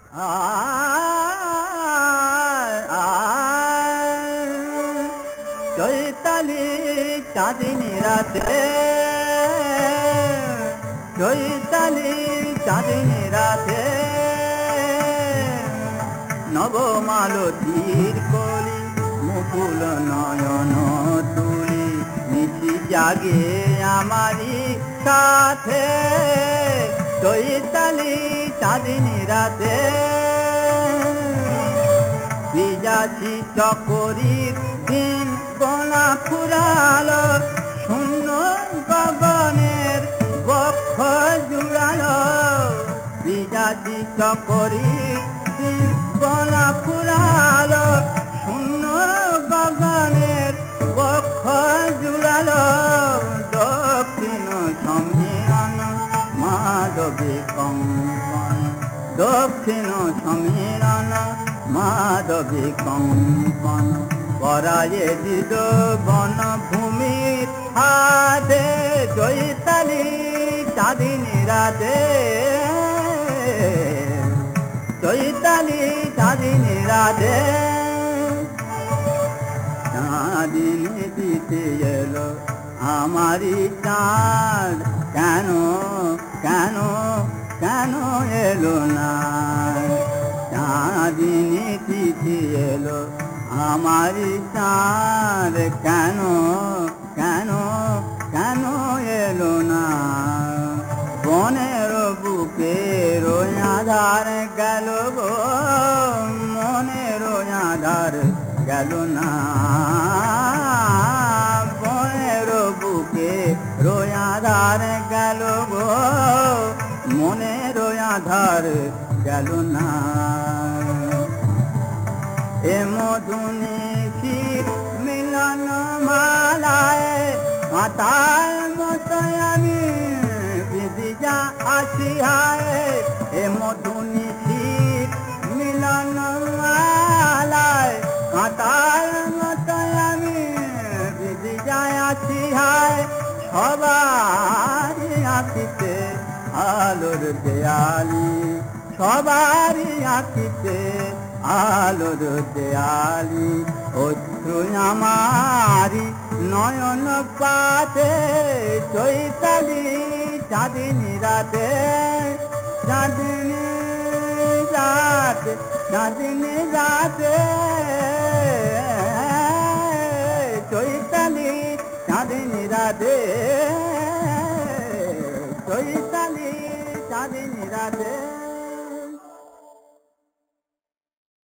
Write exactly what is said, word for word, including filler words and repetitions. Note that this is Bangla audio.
চৈতালি চাঁদিনী রাতে, চৈতালি চাঁদিনী রাতে, নবমালতীর কলি মুকুল নয়ন তুলি, নিশি জাগে আমারি সাথে। চৈতালি চাঁদিনী রাতে, বিজাসি চকরির দিন গলা ফুরালো, শূন্য গগনের বক্ষ জুড়ালো। বিজাসি চকরির দিন গলা ফুরালো, শূন্য গগনের বক্ষ জুড়ালো। দক্ষিণ সমীরণ মাধবী কঙ্কন, দক্ষিণ সমীরণ মাধবী কঙ্কন, পরায়ে দিল বনভূমির হাতে। চৈতালি চাঁদিনী রাতে, চৈতালি চাঁদিনী রাতে, চাঁদিনী দিতে এলো আমারি চাঁদ, কেন কেন কেন এলো না? চাঁদিনী দিতে এলো আমারি চাঁদ, কেন কেন কেন এলো না? বনের বুকে আধার গেল গো, মনের আধার গেল না। বনের বুকে আধার গেল গো, মনের আধার গেল না। এ মধুনিশি মিলন মালায় মাতার মতো আমি বিদিজা আসি হায়। এ মধুনিশি মিলন মালায় মাতার মতো আমি বিদিজা আসি হায়। সবারই আঁকিতে আলোর দেয়ালি, সবারই আঁকিতে আলোর দেয়ালি। অশ্রু আমারি নয়ন পাতে, চৈতালি চাঁদিনী রাতে, চাঁদিনী রাতে, চাঁদিনী রাতে, চৈতালি চাঁদিনী রাতে, চৈতালি চাঁদিনী রাতে।